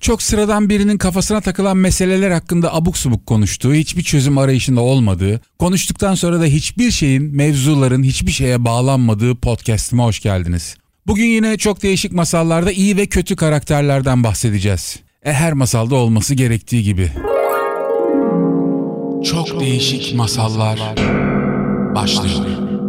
Çok sıradan birinin kafasına takılan meseleler hakkında abuk subuk konuştuğu, hiçbir çözüm arayışında olmadığı, konuştuktan sonra da hiçbir şeyin, mevzuların hiçbir şeye bağlanmadığı podcast'ime hoş geldiniz. Bugün yine çok değişik masallarda iyi ve kötü karakterlerden bahsedeceğiz. Her masalda olması gerektiği gibi. Çok değişik masallar başlıyor.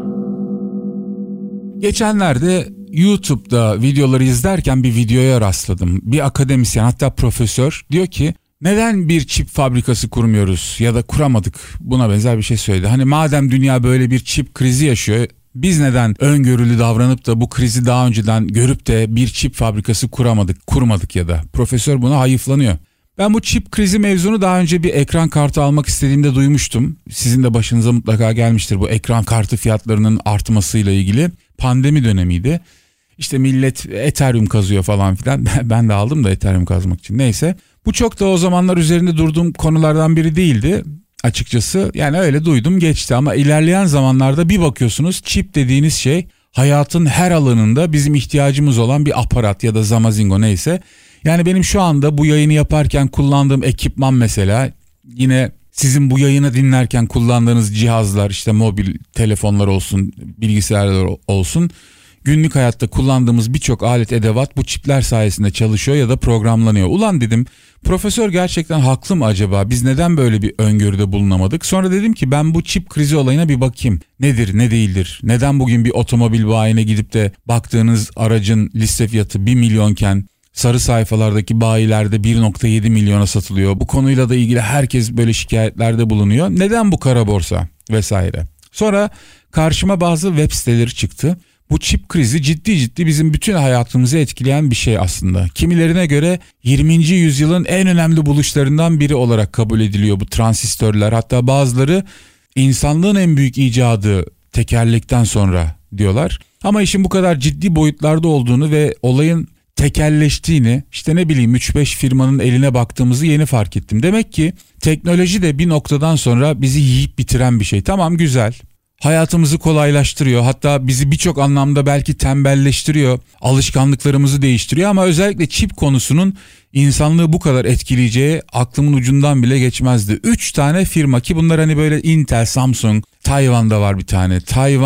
Geçenlerde YouTube'da videoları izlerken bir videoya rastladım. Bir akademisyen, hatta profesör diyor ki neden bir çip fabrikası kurmuyoruz ya da kuramadık, buna benzer bir şey söyledi. Hani madem dünya böyle bir çip krizi yaşıyor, biz neden öngörülü davranıp da bu krizi daha önceden görüp de bir çip fabrikası kurmadık ya da. Profesör buna hayıflanıyor. Ben bu çip krizi mevzunu daha önce bir ekran kartı almak istediğimde duymuştum. Sizin de başınıza mutlaka gelmiştir bu ekran kartı fiyatlarının artmasıyla ilgili. Pandemi dönemiydi. İşte millet Ethereum kazıyor falan filan. Ben de aldım da Ethereum kazmak için. Neyse. Bu çok da o zamanlar üzerinde durduğum konulardan biri değildi açıkçası. Yani öyle duydum geçti ama ilerleyen zamanlarda bir bakıyorsunuz çip dediğiniz şey hayatın her alanında bizim ihtiyacımız olan bir aparat ya da zamazingo neyse. Yani benim şu anda bu yayını yaparken kullandığım ekipman mesela, yine sizin bu yayını dinlerken kullandığınız cihazlar, işte mobil telefonlar olsun, bilgisayarlar olsun, günlük hayatta kullandığımız birçok alet edevat bu çipler sayesinde çalışıyor ya da programlanıyor. Ulan dedim, profesör gerçekten haklı mı acaba? Biz neden böyle bir öngörüde bulunamadık? Sonra dedim ki ben bu çip krizi olayına bir bakayım. Nedir, ne değildir? Neden bugün bir otomobil bayine gidip de baktığınız aracın liste fiyatı 1 milyonken sarı sayfalardaki bayilerde 1.7 milyona satılıyor? Bu konuyla da ilgili herkes böyle şikayetlerde bulunuyor. Neden bu kara borsa vesaire? Sonra karşıma bazı web siteleri çıktı. Bu çip krizi ciddi bizim bütün hayatımızı etkileyen bir şey aslında. Kimilerine göre 20. yüzyılın en önemli buluşlarından biri olarak kabul ediliyor bu transistörler. Hatta bazıları insanlığın en büyük icadı tekerlekten sonra diyorlar. Ama işin bu kadar ciddi boyutlarda olduğunu ve olayın tekelleştiğini, işte ne bileyim 3-5 firmanın eline baktığımızı yeni fark ettim. Demek ki teknoloji de bir noktadan sonra bizi yiyip bitiren bir şey. Tamam, güzel. Hayatımızı kolaylaştırıyor, hatta bizi birçok anlamda belki tembelleştiriyor, alışkanlıklarımızı değiştiriyor ama özellikle çip konusunun insanlığı bu kadar etkileyeceği aklımın ucundan bile geçmezdi. 3 tane firma ki bunlar hani böyle Intel, Samsung, Tayvan'da var bir tane.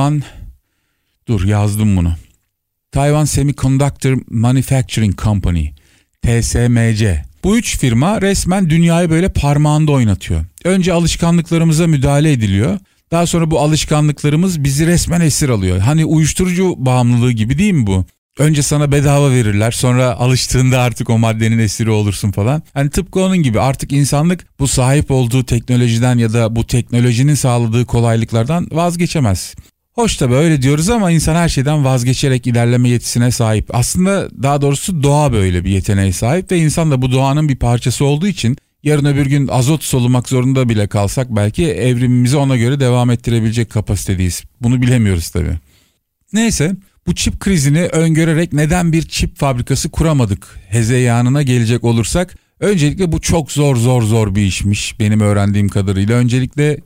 Yazdım bunu. Taiwan Semiconductor Manufacturing Company, TSMC. Bu 3 firma resmen dünyayı böyle parmağında oynatıyor. Önce alışkanlıklarımıza müdahale ediliyor. Daha sonra bu alışkanlıklarımız bizi resmen esir alıyor. Hani uyuşturucu bağımlılığı gibi değil mi bu? Önce sana bedava verirler, sonra alıştığında artık o maddenin esiri olursun falan. Hani tıpkı onun gibi artık insanlık bu sahip olduğu teknolojiden ya da bu teknolojinin sağladığı kolaylıklardan vazgeçemez. Hoş tabii öyle diyoruz ama insan her şeyden vazgeçerek ilerleme yetisine sahip. Aslında daha doğrusu doğa böyle bir yeteneğe sahip ve insan da bu doğanın bir parçası olduğu için yarın öbür gün azot solumak zorunda bile kalsak belki evrimimizi ona göre devam ettirebilecek kapasitedeyiz. Bunu bilemiyoruz tabii. Neyse, bu çip krizini öngörerek neden bir çip fabrikası kuramadık hezeyanına gelecek olursak, öncelikle bu çok zor bir işmiş benim öğrendiğim kadarıyla. Öncelikle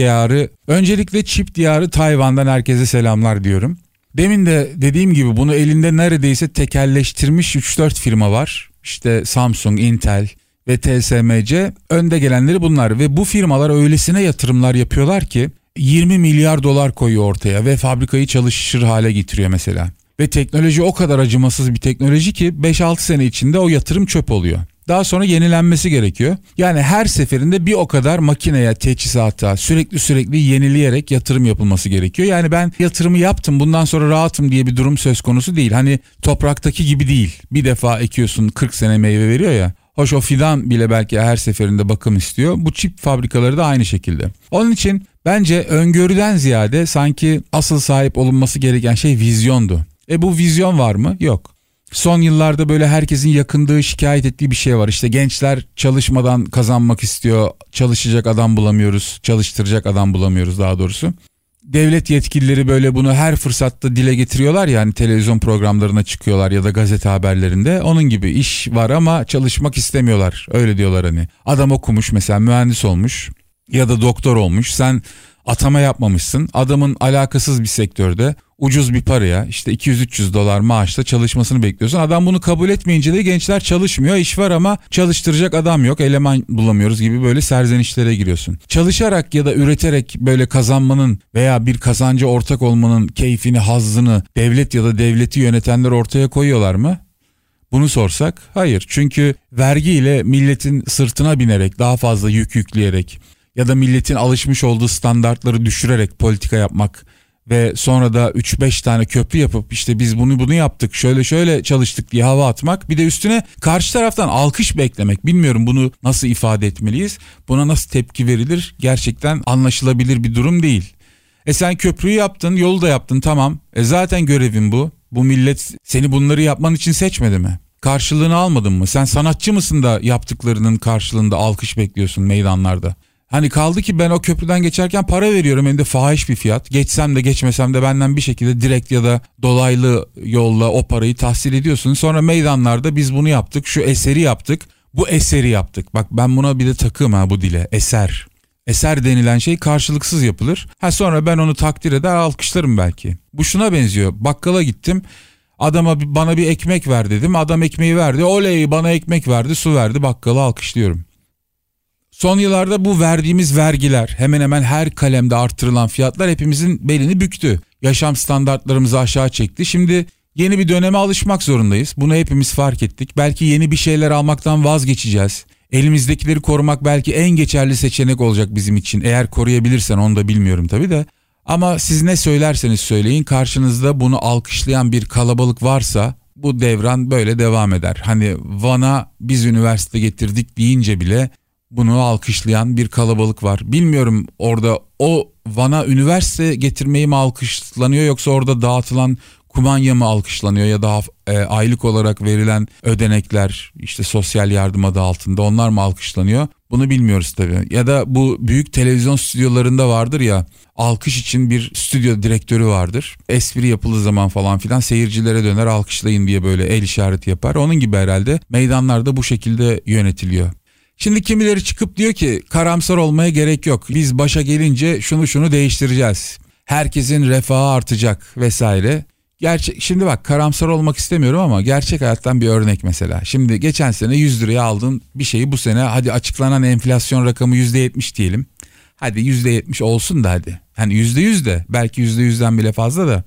çip diyarı Tayvan'dan herkese selamlar diyorum. Demin de dediğim gibi bunu elinde neredeyse tekelleştirmiş 3-4 firma var. İşte Samsung, Intel ve TSMC önde gelenleri bunlar ve bu firmalar öylesine yatırımlar yapıyorlar ki 20 milyar dolar koyuyor ortaya ve fabrikayı çalışır hale getiriyor mesela. Ve teknoloji o kadar acımasız bir teknoloji ki 5-6 sene içinde o yatırım çöp oluyor. Daha sonra yenilenmesi gerekiyor. Yani her seferinde bir o kadar makineye, teçhizata sürekli yenileyerek yatırım yapılması gerekiyor. Yani ben yatırımı yaptım, bundan sonra rahatım diye bir durum söz konusu değil. Hani topraktaki gibi değil. Bir defa ekiyorsun 40 sene meyve veriyor ya. Hoş, o fidan bile belki her seferinde bakım istiyor. Bu çip fabrikaları da aynı şekilde. Onun için bence öngörüden ziyade sanki asıl sahip olunması gereken şey vizyondu. Bu vizyon var mı? Yok. Son yıllarda böyle herkesin yakındığı, şikayet ettiği bir şey var. İşte gençler çalışmadan kazanmak istiyor. Çalışacak adam bulamıyoruz. Çalıştıracak adam bulamıyoruz daha doğrusu. Devlet yetkilileri böyle bunu her fırsatta dile getiriyorlar ya, hani televizyon programlarına çıkıyorlar ya da gazete haberlerinde. Onun gibi iş var ama çalışmak istemiyorlar. Öyle diyorlar hani. Adam okumuş mesela, mühendis olmuş ya da doktor olmuş. Sen atama yapmamışsın. Adamın alakasız bir sektörde ucuz bir paraya işte $200-300 maaşla çalışmasını bekliyorsun. Adam bunu kabul etmeyince de gençler çalışmıyor. İş var ama çalıştıracak adam yok. Eleman bulamıyoruz gibi böyle serzenişlere giriyorsun. Çalışarak ya da üreterek böyle kazanmanın veya bir kazancı ortak olmanın keyfini, hazzını devlet ya da devleti yönetenler ortaya koyuyorlar mı? Bunu sorsak hayır. Çünkü vergiyle milletin sırtına binerek daha fazla yük yükleyerek ya da milletin alışmış olduğu standartları düşürerek politika yapmak ve sonra da 3-5 tane köprü yapıp işte biz bunu yaptık şöyle çalıştık diye hava atmak, bir de üstüne karşı taraftan alkış beklemek. Bilmiyorum bunu nasıl ifade etmeliyiz, buna nasıl tepki verilir, gerçekten anlaşılabilir bir durum değil. Sen köprüyü yaptın, yolu da yaptın, tamam. Zaten görevin bu. Bu millet seni bunları yapman için seçmedi mi? Karşılığını almadın mı? Sen sanatçı mısın da yaptıklarının karşılığında alkış bekliyorsun meydanlarda? Hani kaldı ki ben o köprüden geçerken para veriyorum, hem de fahiş bir fiyat. Geçsem de geçmesem de benden bir şekilde direkt ya da dolaylı yolla o parayı tahsil ediyorsun. Sonra meydanlarda biz bunu yaptık, şu eseri yaptık, bu eseri yaptık. Bak ben buna bir de takığım bu dile, eser. Eser denilen şey karşılıksız yapılır. Sonra ben onu takdir eder, alkışlarım belki. Bu şuna benziyor. Bakkala gittim. Adama bana bir ekmek ver dedim. Adam ekmeği verdi. Oley, bana ekmek verdi, su verdi. Bakkalı alkışlıyorum. Son yıllarda bu verdiğimiz vergiler, hemen hemen her kalemde artırılan fiyatlar hepimizin belini büktü. Yaşam standartlarımızı aşağı çekti. Şimdi yeni bir döneme alışmak zorundayız. Bunu hepimiz fark ettik. Belki yeni bir şeyler almaktan vazgeçeceğiz. Elimizdekileri korumak belki en geçerli seçenek olacak bizim için. Eğer koruyabilirsen, onu da bilmiyorum tabii de. Ama siz ne söylerseniz söyleyin, karşınızda bunu alkışlayan bir kalabalık varsa bu devran böyle devam eder. Hani Van'a biz üniversite getirdik deyince bile bunu alkışlayan bir kalabalık var. Bilmiyorum orada o Van'a üniversite getirmeyi mi alkışlanıyor, yoksa orada dağıtılan kumanya mı alkışlanıyor ya da aylık olarak verilen ödenekler, işte sosyal yardım adı altında, onlar mı alkışlanıyor? Bunu bilmiyoruz tabii. Ya da bu büyük televizyon stüdyolarında vardır ya, alkış için bir stüdyo direktörü vardır. Espri yapıldığı zaman falan filan seyircilere döner, alkışlayın diye böyle el işareti yapar. Onun gibi herhalde meydanlarda bu şekilde yönetiliyor. Şimdi kimileri çıkıp diyor ki karamsar olmaya gerek yok. Biz başa gelince şunu değiştireceğiz. Herkesin refahı artacak vesaire. Şimdi bak, karamsar olmak istemiyorum ama gerçek hayattan bir örnek mesela. Şimdi geçen sene 100 liraya aldığın bir şeyi bu sene, hadi açıklanan enflasyon rakamı %70 diyelim. Hadi %70 olsun da hadi. Hani %100 de, belki %100'den bile fazla da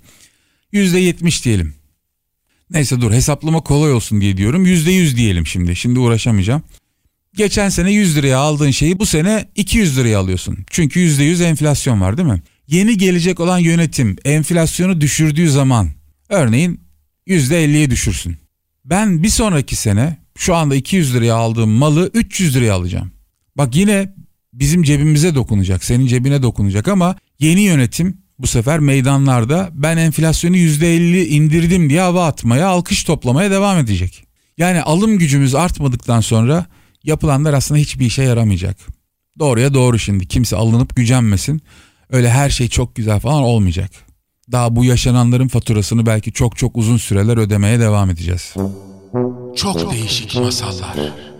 %70 diyelim. Neyse dur, hesaplama kolay olsun diye diyorum. %100 diyelim şimdi. Şimdi uğraşamayacağım. Geçen sene 100 liraya aldığın şeyi bu sene 200 liraya alıyorsun. Çünkü %100 enflasyon var değil mi? Yeni gelecek olan yönetim enflasyonu düşürdüğü zaman örneğin %50'ye düşürsün. Ben bir sonraki sene şu anda 200 liraya aldığım malı 300 liraya alacağım. Bak yine bizim cebimize dokunacak, senin cebine dokunacak ama yeni yönetim bu sefer meydanlarda ben enflasyonu %50 indirdim diye hava atmaya, alkış toplamaya devam edecek. Yani alım gücümüz artmadıktan sonra yapılanlar aslında hiçbir işe yaramayacak. Doğruya doğru, şimdi kimse alınıp gücenmesin. Öyle her şey çok güzel falan olmayacak. Daha bu yaşananların faturasını belki çok uzun süreler ödemeye devam edeceğiz. Çok değişik masallar.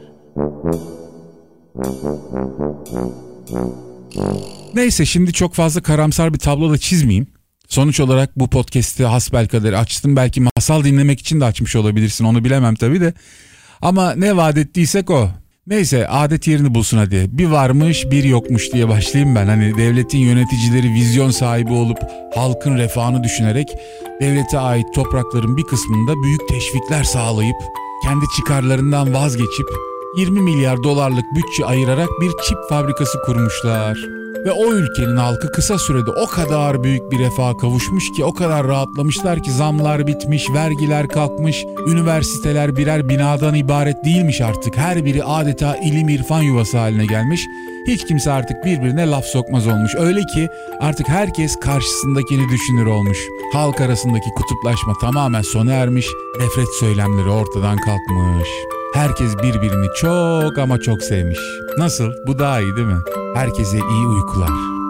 Neyse, şimdi çok fazla karamsar bir tablo da çizmeyeyim. Sonuç olarak bu podcast'i hasbelkader açtım. Belki masal dinlemek için de açmış olabilirsin, onu bilemem tabii de. Ama ne vaat ettiysek o. Neyse, adet yerini bulsun hadi. Bir varmış bir yokmuş diye başlayayım ben. Hani devletin yöneticileri vizyon sahibi olup halkın refahını düşünerek devlete ait toprakların bir kısmında büyük teşvikler sağlayıp kendi çıkarlarından vazgeçip 20 milyar dolarlık bütçe ayırarak bir çip fabrikası kurmuşlar. Ve o ülkenin halkı kısa sürede o kadar büyük bir refaha kavuşmuş ki, o kadar rahatlamışlar ki zamlar bitmiş, vergiler kalkmış, üniversiteler birer binadan ibaret değilmiş artık. Her biri adeta ilim irfan yuvası haline gelmiş. Hiç kimse artık birbirine laf sokmaz olmuş. Öyle ki artık herkes karşısındakini düşünür olmuş. Halk arasındaki kutuplaşma tamamen sona ermiş, nefret söylemleri ortadan kalkmış. Herkes birbirini çok ama çok sevmiş. Nasıl? Bu daha iyi değil mi? Herkese iyi uykular.